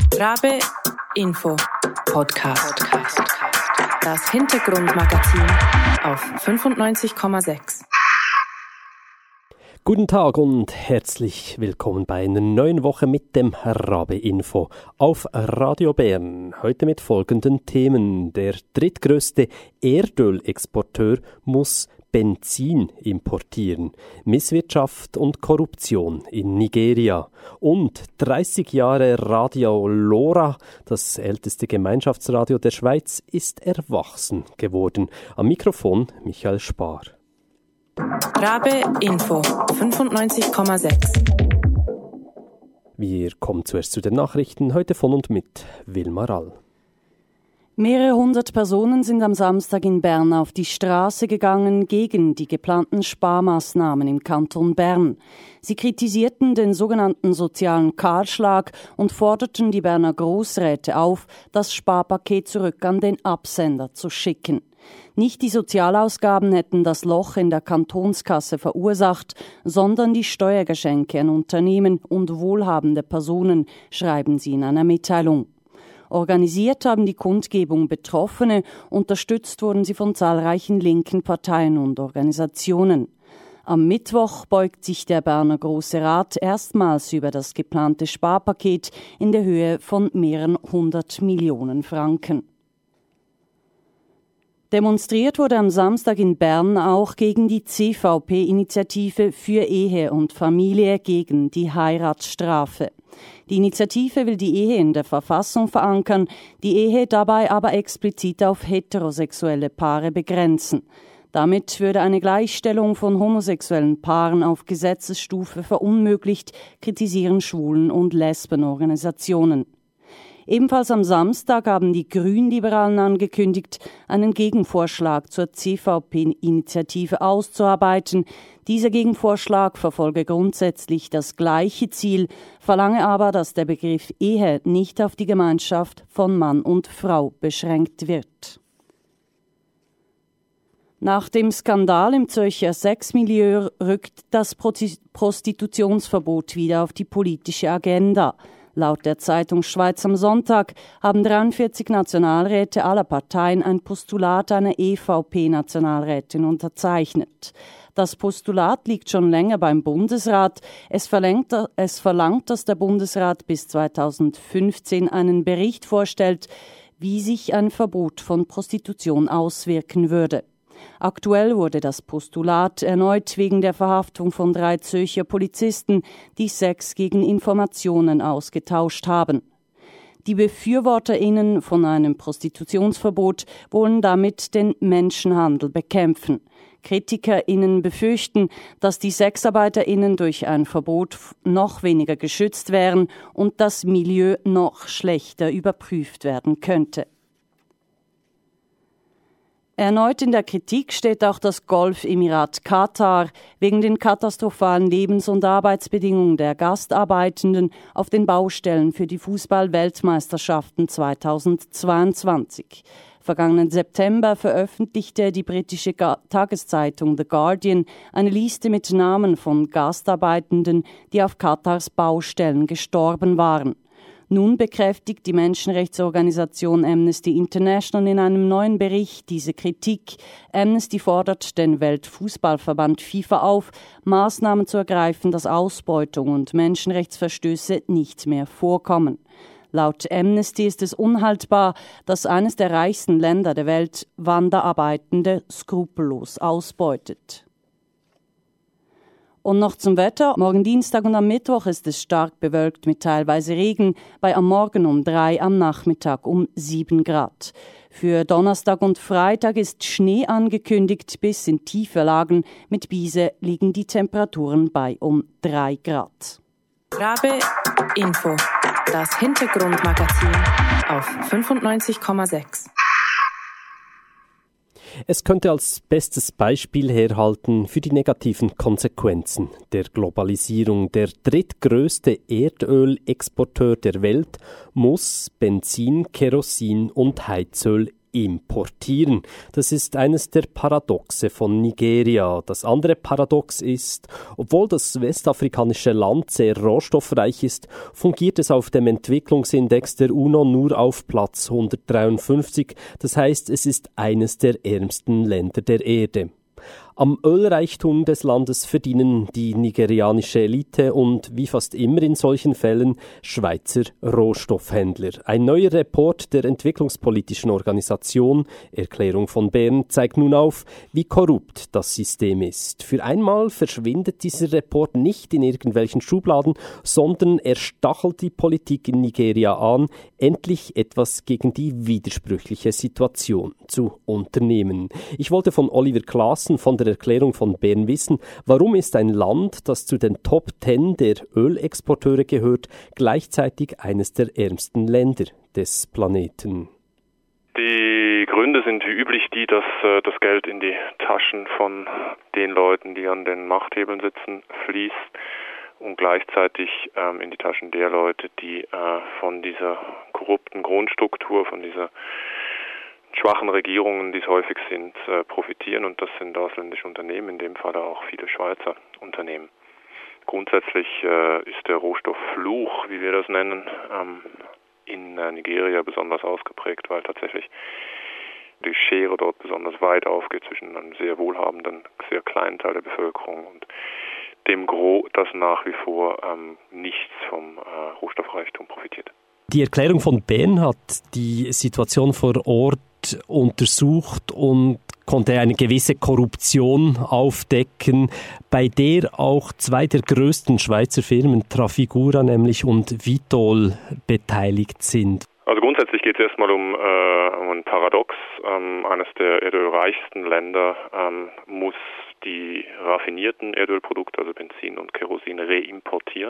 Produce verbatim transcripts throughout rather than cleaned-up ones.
Rabe Info Podcast. Das Hintergrundmagazin auf fünfundneunzig Komma sechs. Guten Tag und herzlich willkommen bei einer neuen Woche mit dem Rabe Info auf Radio Bern. Heute mit folgenden Themen. Der drittgrößte Erdölexporteur muss Benzin importieren, Misswirtschaft und Korruption in Nigeria und dreißig Jahre Radio Lora, das älteste Gemeinschaftsradio der Schweiz, ist erwachsen geworden. Am Mikrofon Michael Spar. Rabe Info fünfundneunzig Komma sechs. Wir kommen zuerst zu den Nachrichten, heute von und mit Wilma Rall. Mehrere hundert Personen sind am Samstag in Bern auf die Straße gegangen gegen die geplanten Sparmaßnahmen im Kanton Bern. Sie kritisierten den sogenannten sozialen Kahlschlag und forderten die Berner Grossräte auf, das Sparpaket zurück an den Absender zu schicken. Nicht die Sozialausgaben hätten das Loch in der Kantonskasse verursacht, sondern die Steuergeschenke an Unternehmen und wohlhabende Personen, schreiben sie in einer Mitteilung. Organisiert haben die Kundgebung Betroffene, unterstützt wurden sie von zahlreichen linken Parteien und Organisationen. Am Mittwoch beugt sich der Berner Grosse Rat erstmals über das geplante Sparpaket in der Höhe von mehreren hundert Millionen Franken. Demonstriert wurde am Samstag in Bern auch gegen die C V P-Initiative für Ehe und Familie gegen die Heiratsstrafe. Die Initiative will die Ehe in der Verfassung verankern, die Ehe dabei aber explizit auf heterosexuelle Paare begrenzen. Damit würde eine Gleichstellung von homosexuellen Paaren auf Gesetzesstufe verunmöglicht, kritisieren Schwulen- und Lesbenorganisationen. Ebenfalls am Samstag haben die Grünliberalen angekündigt, einen Gegenvorschlag zur C V P-Initiative auszuarbeiten. Dieser Gegenvorschlag verfolge grundsätzlich das gleiche Ziel, verlange aber, dass der Begriff Ehe nicht auf die Gemeinschaft von Mann und Frau beschränkt wird. Nach dem Skandal im Zürcher Sexmilieu rückt das Prostitutionsverbot wieder auf die politische Agenda. Laut der Zeitung Schweiz am Sonntag haben dreiundvierzig Nationalräte aller Parteien ein Postulat einer E V P-Nationalrätin unterzeichnet. Das Postulat liegt schon länger beim Bundesrat. Es verlangt, es verlangt, dass der Bundesrat bis zweitausendfünfzehn einen Bericht vorstellt, wie sich ein Verbot von Prostitution auswirken würde. Aktuell wurde das Postulat erneut wegen der Verhaftung von drei Zürcher Polizisten, die Sex gegen Informationen ausgetauscht haben. Die BefürworterInnen von einem Prostitutionsverbot wollen damit den Menschenhandel bekämpfen. KritikerInnen befürchten, dass die SexarbeiterInnen durch ein Verbot noch weniger geschützt wären und das Milieu noch schlechter überprüft werden könnte. Erneut in der Kritik steht auch das Golfemirat Katar wegen den katastrophalen Lebens- und Arbeitsbedingungen der Gastarbeitenden auf den Baustellen für die Fußball-Weltmeisterschaften zweitausendzweiundzwanzig. Vergangenen September veröffentlichte die britische Ga- Tageszeitung The Guardian eine Liste mit Namen von Gastarbeitenden, die auf Katars Baustellen gestorben waren. Nun bekräftigt die Menschenrechtsorganisation Amnesty International in einem neuen Bericht diese Kritik. Amnesty fordert den Weltfußballverband FIFA auf, Maßnahmen zu ergreifen, dass Ausbeutung und Menschenrechtsverstöße nicht mehr vorkommen. Laut Amnesty ist es unhaltbar, dass eines der reichsten Länder der Welt Wanderarbeitende skrupellos ausbeutet. Und noch zum Wetter. Morgen Dienstag und am Mittwoch ist es stark bewölkt mit teilweise Regen, bei am Morgen um drei, am Nachmittag um sieben Grad. Für Donnerstag und Freitag ist Schnee angekündigt, bis in tiefe Lagen mit Biese liegen die Temperaturen bei um drei Grad. Rabe Info, das Hintergrundmagazin auf fünfundneunzig Komma sechs. Es könnte als bestes Beispiel herhalten für die negativen Konsequenzen der Globalisierung. Der drittgrößte Erdölexporteur der Welt muss Benzin, Kerosin und Heizöl importieren. Das ist eines der Paradoxe von Nigeria. Das andere Paradox ist, obwohl das westafrikanische Land sehr rohstoffreich ist, fungiert es auf dem Entwicklungsindex der UNO nur auf Platz hundertdreiundfünfzig. Das heißt, es ist eines der ärmsten Länder der Erde. Am Ölreichtum des Landes verdienen die nigerianische Elite und wie fast immer in solchen Fällen Schweizer Rohstoffhändler. Ein neuer Report der entwicklungspolitischen Organisation Erklärung von Bern zeigt nun auf, wie korrupt das System ist. Für einmal verschwindet dieser Report nicht in irgendwelchen Schubladen, sondern er stachelt die Politik in Nigeria an, endlich etwas gegen die widersprüchliche Situation zu unternehmen. Ich wollte von Oliver Claassen von der Erklärung von Bern wissen, warum ist ein Land, das zu den Top Ten der Ölexporteure gehört, gleichzeitig eines der ärmsten Länder des Planeten? Die Gründe sind wie üblich die, dass äh, das Geld in die Taschen von den Leuten, die an den Machthebeln sitzen, fließt und gleichzeitig ähm, in die Taschen der Leute, die äh, von dieser korrupten Grundstruktur, von dieser schwachen Regierungen, die es häufig sind, äh, profitieren, und das sind ausländische Unternehmen, in dem Fall auch viele Schweizer Unternehmen. Grundsätzlich äh, ist der Rohstofffluch, wie wir das nennen, ähm, in äh, Nigeria besonders ausgeprägt, weil tatsächlich die Schere dort besonders weit aufgeht zwischen einem sehr wohlhabenden, sehr kleinen Teil der Bevölkerung und dem Gros, das nach wie vor ähm, nichts vom äh, Rohstoffreichtum profitiert. Die Erklärung von Bern hat die Situation vor Ort untersucht und konnte eine gewisse Korruption aufdecken, bei der auch zwei der größten Schweizer Firmen, Trafigura nämlich und Vitol, beteiligt sind. Also grundsätzlich geht es erstmal um, äh, um ein Paradox. Ähm, eines der erdölreichsten Länder ähm, muss die raffinierten Erdölprodukte, also Benzin und Kerosin, reimportieren.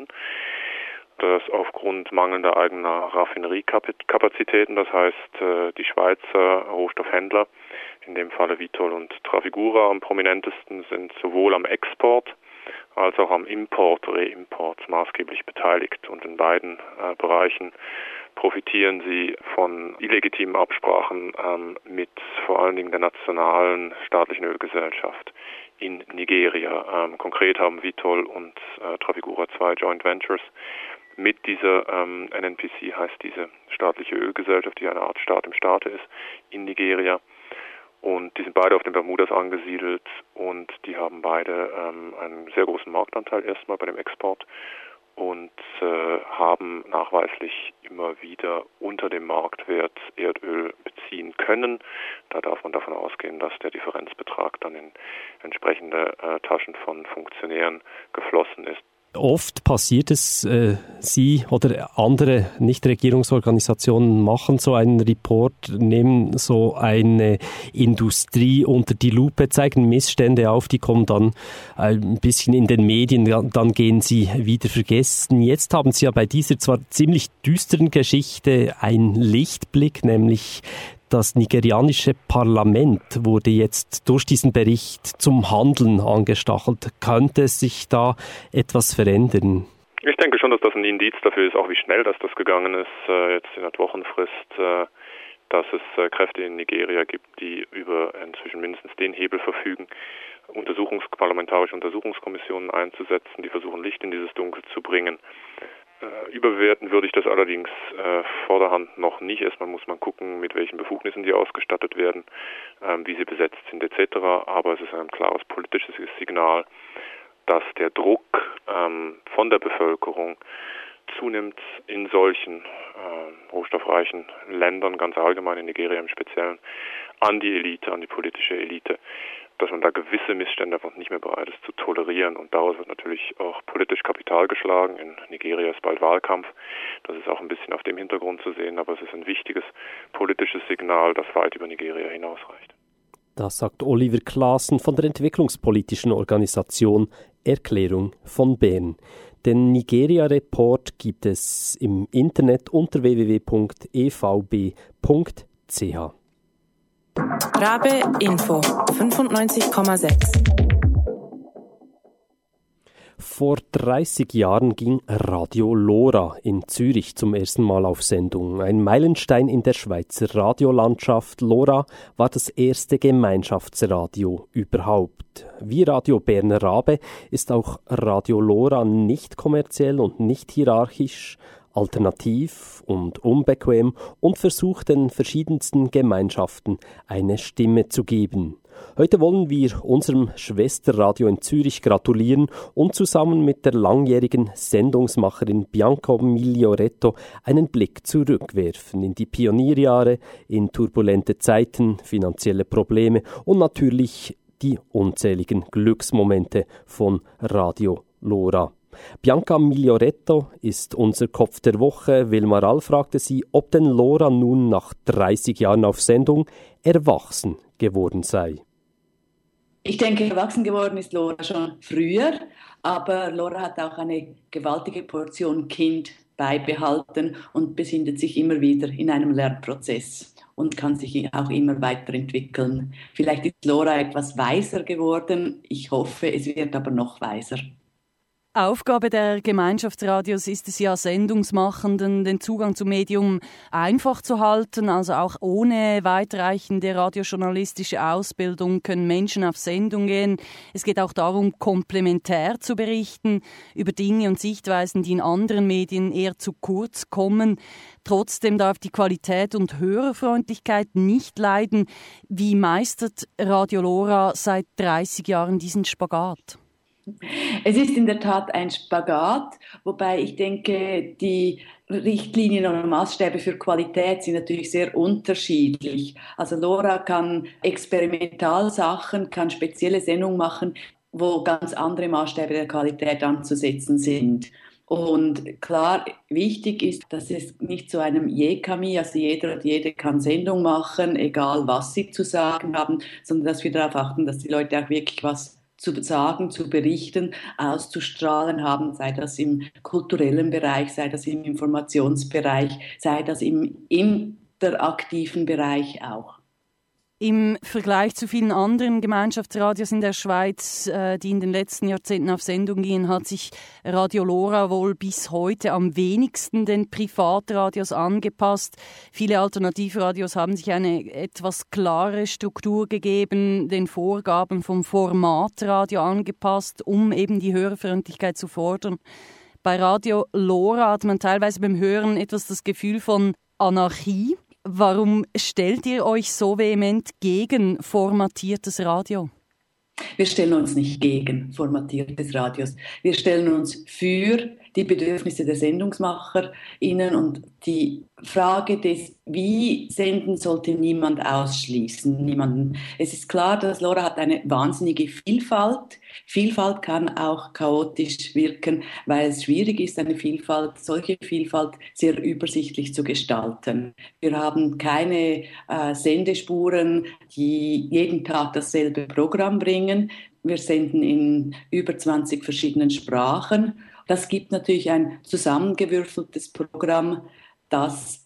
Das aufgrund mangelnder eigener Raffineriekapazitäten, das heißt die Schweizer Rohstoffhändler, in dem Falle Vitol und Trafigura am prominentesten, sind sowohl am Export als auch am Import, Reimport maßgeblich beteiligt, und in beiden äh, Bereichen profitieren sie von illegitimen Absprachen ähm, mit vor allen Dingen der nationalen staatlichen Ölgesellschaft in Nigeria. Ähm, konkret haben Vitol und äh, Trafigura zwei Joint Ventures mit dieser ähm, N N P C, heißt diese staatliche Ölgesellschaft, die eine Art Staat im Staate ist, in Nigeria. Und die sind beide auf den Bermudas angesiedelt und die haben beide ähm, einen sehr großen Marktanteil erstmal bei dem Export und äh, haben nachweislich immer wieder unter dem Marktwert Erdöl beziehen können. Da darf man davon ausgehen, dass der Differenzbetrag dann in entsprechende äh, Taschen von Funktionären geflossen ist. Oft passiert es, äh, Sie oder andere Nichtregierungsorganisationen machen so einen Report, nehmen so eine Industrie unter die Lupe, zeigen Missstände auf, die kommen dann ein bisschen in den Medien, dann gehen sie wieder vergessen. Jetzt haben Sie ja bei dieser zwar ziemlich düsteren Geschichte einen Lichtblick, nämlich das nigerianische Parlament wurde jetzt durch diesen Bericht zum Handeln angestachelt. Könnte sich da etwas verändern? Ich denke schon, dass das ein Indiz dafür ist, auch wie schnell das, das gegangen ist, äh, jetzt in der Wochenfrist, äh, dass es äh, Kräfte in Nigeria gibt, die über inzwischen mindestens den Hebel verfügen, Untersuchungs- parlamentarische Untersuchungskommissionen einzusetzen, die versuchen, Licht in dieses Dunkel zu bringen. Äh, überbewerten würde ich das allerdings äh, vorderhand noch nicht. Erstmal muss man gucken, mit welchen Befugnissen die ausgestattet werden, ähm, wie sie besetzt sind et cetera. Aber es ist ein klares politisches Signal, dass der Druck ähm, von der Bevölkerung zunimmt in solchen äh, rohstoffreichen Ländern, ganz allgemein in Nigeria im Speziellen, an die Elite, an die politische Elite, dass man da gewisse Missstände einfach nicht mehr bereit ist zu tolerieren. Und daraus wird natürlich auch politisch Kapital geschlagen. In Nigeria ist bald Wahlkampf. Das ist auch ein bisschen auf dem Hintergrund zu sehen, aber es ist ein wichtiges politisches Signal, das weit über Nigeria hinausreicht. Das sagt Oliver Claassen von der entwicklungspolitischen Organisation Erklärung von Bern. Den Nigeria-Report gibt es im Internet unter w w w punkt e v b punkt c h. Rabe Info fünfundneunzig Komma sechs. Vor dreißig Jahren ging Radio Lora in Zürich zum ersten Mal auf Sendung. Ein Meilenstein in der Schweizer Radiolandschaft. Lora war das erste Gemeinschaftsradio überhaupt. Wie Radio Berner Rabe ist auch Radio Lora nicht kommerziell und nicht hierarchisch, alternativ und unbequem und versucht den verschiedensten Gemeinschaften eine Stimme zu geben. Heute wollen wir unserem Schwesterradio in Zürich gratulieren und zusammen mit der langjährigen Sendungsmacherin Bianca Miglioretto einen Blick zurückwerfen in die Pionierjahre, in turbulente Zeiten, finanzielle Probleme und natürlich die unzähligen Glücksmomente von Radio Lora. Bianca Miglioretto ist unser Kopf der Woche. Wilmar All fragte sie, ob denn Lora nun nach dreißig Jahren auf Sendung erwachsen geworden sei. Ich denke, erwachsen geworden ist Lora schon früher, aber Lora hat auch eine gewaltige Portion Kind beibehalten und befindet sich immer wieder in einem Lernprozess und kann sich auch immer weiterentwickeln. Vielleicht ist Lora etwas weiser geworden, ich hoffe, es wird aber noch weiser. Aufgabe der Gemeinschaftsradios ist es ja, Sendungsmachenden den Zugang zum Medium einfach zu halten. Also auch ohne weitreichende radiojournalistische Ausbildung können Menschen auf Sendung gehen. Es geht auch darum, komplementär zu berichten über Dinge und Sichtweisen, die in anderen Medien eher zu kurz kommen. Trotzdem darf die Qualität und Hörerfreundlichkeit nicht leiden. Wie meistert Radio Lora seit dreißig Jahren diesen Spagat? Es ist in der Tat ein Spagat, wobei ich denke, die Richtlinien und Maßstäbe für Qualität sind natürlich sehr unterschiedlich. Also Lora kann Experimentalsachen, kann spezielle Sendungen machen, wo ganz andere Maßstäbe der Qualität anzusetzen sind. Und klar, wichtig ist, dass es nicht zu einem Jekami, also jeder und jede kann Sendung machen, egal was sie zu sagen haben, sondern dass wir darauf achten, dass die Leute auch wirklich was zu sagen, zu berichten, auszustrahlen haben, sei das im kulturellen Bereich, sei das im Informationsbereich, sei das im interaktiven Bereich auch. Im Vergleich zu vielen anderen Gemeinschaftsradios in der Schweiz, äh, die in den letzten Jahrzehnten auf Sendung gingen, hat sich Radio Lora wohl bis heute am wenigsten den Privatradios angepasst. Viele Alternativradios haben sich eine etwas klare Struktur gegeben, den Vorgaben vom Formatradio angepasst, um eben die Hörerfreundlichkeit zu fordern. Bei Radio Lora hat man teilweise beim Hören etwas das Gefühl von Anarchie. Warum stellt ihr euch so vehement gegen formatiertes Radio? Wir stellen uns nicht gegen formatiertes Radios. Wir stellen uns für die Bedürfnisse der SendungsmacherInnen und die Frage des, wie senden, sollte niemand ausschließen. Niemanden. Es ist klar, dass Lora hat eine wahnsinnige Vielfalt. Vielfalt kann auch chaotisch wirken, weil es schwierig ist, eine Vielfalt, solche Vielfalt sehr übersichtlich zu gestalten. Wir haben keine äh, Sendespuren, die jeden Tag dasselbe Programm bringen. Wir senden in über zwanzig verschiedenen Sprachen. Das gibt natürlich ein zusammengewürfeltes Programm, das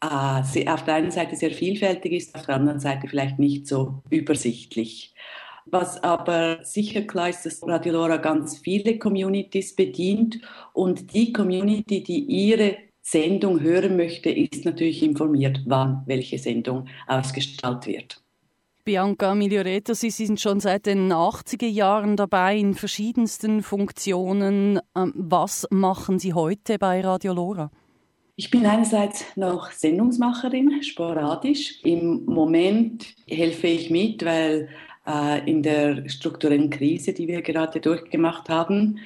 äh, auf der einen Seite sehr vielfältig ist, auf der anderen Seite vielleicht nicht so übersichtlich. Was aber sicher klar ist, dass Radio Lora ganz viele Communities bedient und die Community, die ihre Sendung hören möchte, ist natürlich informiert, wann welche Sendung ausgestrahlt wird. Bianca Miglioretto, Sie sind schon seit den achtziger Jahren dabei in verschiedensten Funktionen. Was machen Sie heute bei Radio Lora? Ich bin einerseits noch Sendungsmacherin, sporadisch. Im Moment helfe ich mit, weil äh, in der strukturellen Krise, die wir gerade durchgemacht haben,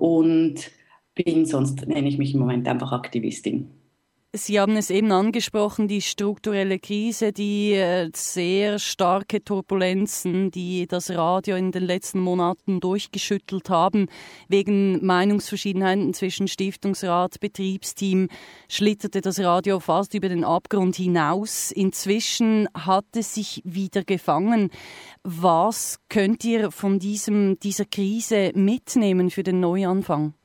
und bin sonst, nenne ich mich im Moment einfach Aktivistin. Sie haben es eben angesprochen, die strukturelle Krise, die äh, sehr starke Turbulenzen, die das Radio in den letzten Monaten durchgeschüttelt haben. Wegen Meinungsverschiedenheiten zwischen Stiftungsrat, Betriebsteam schlitterte das Radio fast über den Abgrund hinaus. Inzwischen hat es sich wieder gefangen. Was könnt ihr von diesem, dieser Krise mitnehmen für den Neuanfang?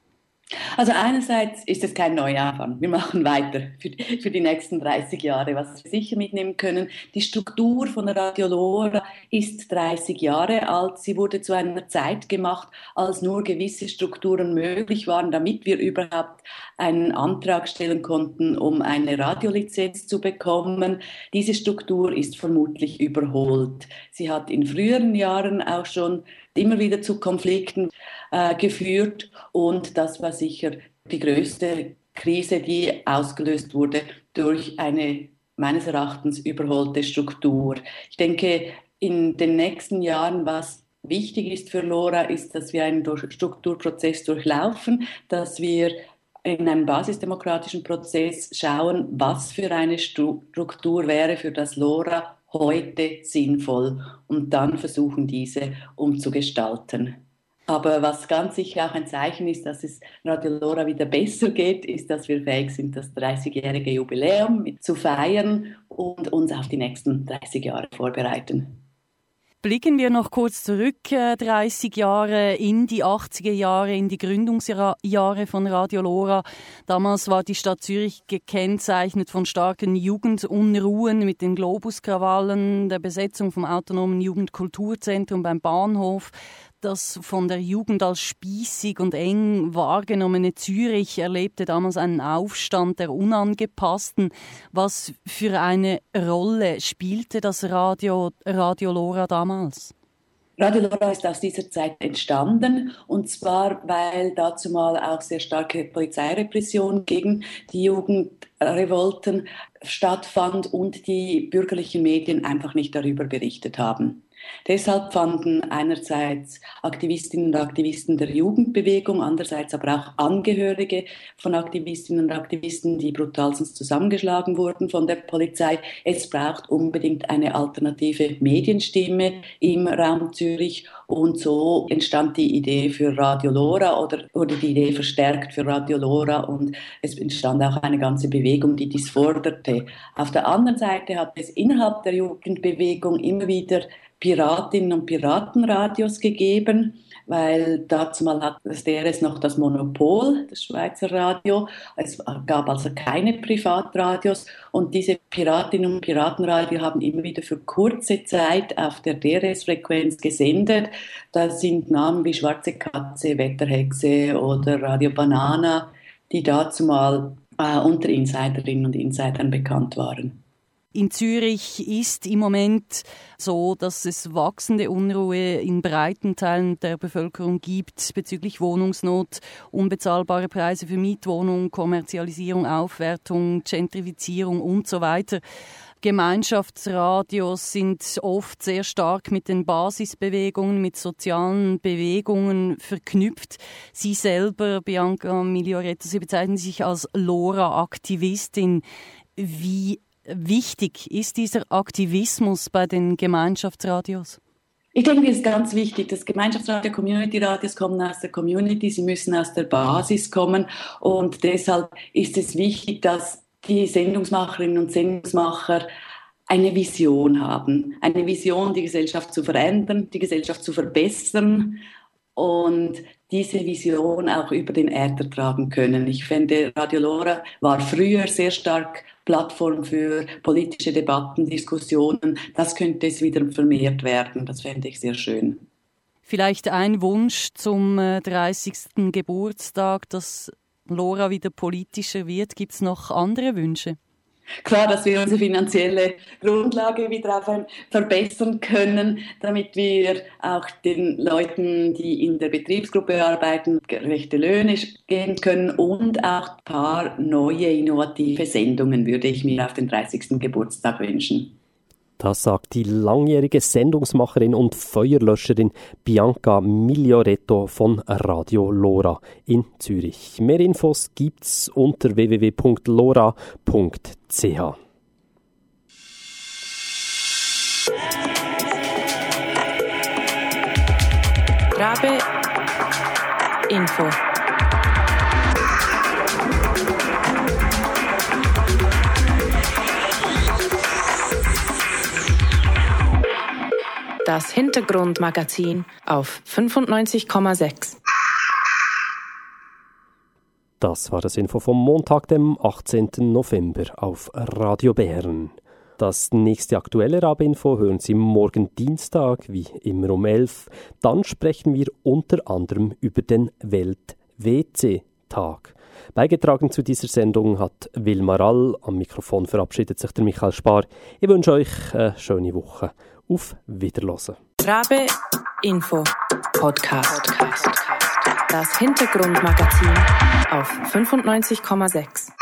Also einerseits ist es kein Neuanfang. Wir machen weiter für, für die nächsten dreißig Jahre. Was wir sicher mitnehmen können, die Struktur von Radio Lora ist dreißig Jahre alt. Sie wurde zu einer Zeit gemacht, als nur gewisse Strukturen möglich waren, damit wir überhaupt einen Antrag stellen konnten, um eine Radiolizenz zu bekommen. Diese Struktur ist vermutlich überholt. Sie hat in früheren Jahren auch schon immer wieder zu Konflikten äh, geführt und das war sicher die größte Krise, die ausgelöst wurde durch eine meines Erachtens überholte Struktur. Ich denke, in den nächsten Jahren, was wichtig ist für Lora, ist, dass wir einen Strukturprozess durchlaufen, dass wir in einem basisdemokratischen Prozess schauen, was für eine Struktur wäre für das Lora heute sinnvoll und dann versuchen, diese umzugestalten. Aber was ganz sicher auch ein Zeichen ist, dass es Radio Lora wieder besser geht, ist, dass wir fähig sind, das dreißigjährige Jubiläum zu feiern und uns auf die nächsten dreißig Jahre vorbereiten. Blicken wir noch kurz zurück, äh, dreißig Jahre in die achtziger Jahre, in die Gründungsjahre von Radio Lora. Damals war die Stadt Zürich gekennzeichnet von starken Jugendunruhen mit den Globuskrawallen, der Besetzung vom autonomen Jugendkulturzentrum beim Bahnhof. Das von der Jugend als spießig und eng wahrgenommene Zürich erlebte damals einen Aufstand der Unangepassten. Was für eine Rolle spielte das Radio, Radio Lora damals? Radio Lora ist aus dieser Zeit entstanden, und zwar, weil dazu mal auch sehr starke Polizeirepression gegen die Jugendrevolten stattfand und die bürgerlichen Medien einfach nicht darüber berichtet haben. Deshalb fanden einerseits Aktivistinnen und Aktivisten der Jugendbewegung, andererseits aber auch Angehörige von Aktivistinnen und Aktivisten, die brutalstens zusammengeschlagen wurden von der Polizei. Es braucht unbedingt eine alternative Medienstimme im Raum Zürich, und so entstand die Idee für Radio Lora oder wurde die Idee verstärkt für Radio Lora, und es entstand auch eine ganze Bewegung, die dies forderte. Auf der anderen Seite hat es innerhalb der Jugendbewegung immer wieder Piratinnen und Piratenradios gegeben, weil dazu mal hat das D R S noch das Monopol, das Schweizer Radio. Es gab also keine Privatradios, und diese Piratinnen und Piratenradio haben immer wieder für kurze Zeit auf der D R S-Frequenz gesendet. Da sind Namen wie Schwarze Katze, Wetterhexe oder Radio Banana, die dazu mal äh, unter Insiderinnen und Insidern bekannt waren. In Zürich ist im Moment so, dass es wachsende Unruhe in breiten Teilen der Bevölkerung gibt bezüglich Wohnungsnot, unbezahlbare Preise für Mietwohnungen, Kommerzialisierung, Aufwertung, Gentrifizierung und so weiter. Gemeinschaftsradios sind oft sehr stark mit den Basisbewegungen, mit sozialen Bewegungen verknüpft. Sie selber, Bianca Miglioretto, Sie bezeichnen sich als Lora-Aktivistin. Wie wichtig ist dieser Aktivismus bei den Gemeinschaftsradios? Ich denke, es ist ganz wichtig. Das Gemeinschaftsradio, Community-Radios kommen aus der Community, sie müssen aus der Basis kommen, und deshalb ist es wichtig, dass die Sendungsmacherinnen und Sendungsmacher eine Vision haben. Eine Vision, die Gesellschaft zu verändern, die Gesellschaft zu verbessern und diese Vision auch über den Äther tragen können. Ich finde, Radio Lora war früher sehr stark Plattform für politische Debatten, Diskussionen. Das könnte es wieder vermehrt werden. Das fände ich sehr schön. Vielleicht ein Wunsch zum dreißigsten Geburtstag, dass Lora wieder politischer wird. Gibt es noch andere Wünsche? Klar, dass wir unsere finanzielle Grundlage wieder verbessern können, damit wir auch den Leuten, die in der Betriebsgruppe arbeiten, gerechte Löhne geben können, und auch ein paar neue, innovative Sendungen würde ich mir auf den dreißigsten Geburtstag wünschen. Das sagt die langjährige Sendungsmacherin und Feuerlöscherin Bianca Miglioretto von Radio Lora in Zürich. Mehr Infos gibt's unter w w w punkt lora punkt c h. Rabe Info. Das Hintergrundmagazin auf fünfundneunzig Komma sechs. Das war das Info vom Montag, dem achtzehnten November auf Radio Bern. Das nächste aktuelle Rab-Info hören Sie morgen Dienstag, wie immer um elf. Dann sprechen wir unter anderem über den Welt-W C-Tag. Beigetragen zu dieser Sendung hat Wilma Rall. Am Mikrofon verabschiedet sich der Michael Spar. Ich wünsche euch eine schöne Woche. Auf Wiederhören. Rabe Info Podcast. Das Hintergrundmagazin auf fünfundneunzig Komma sechs.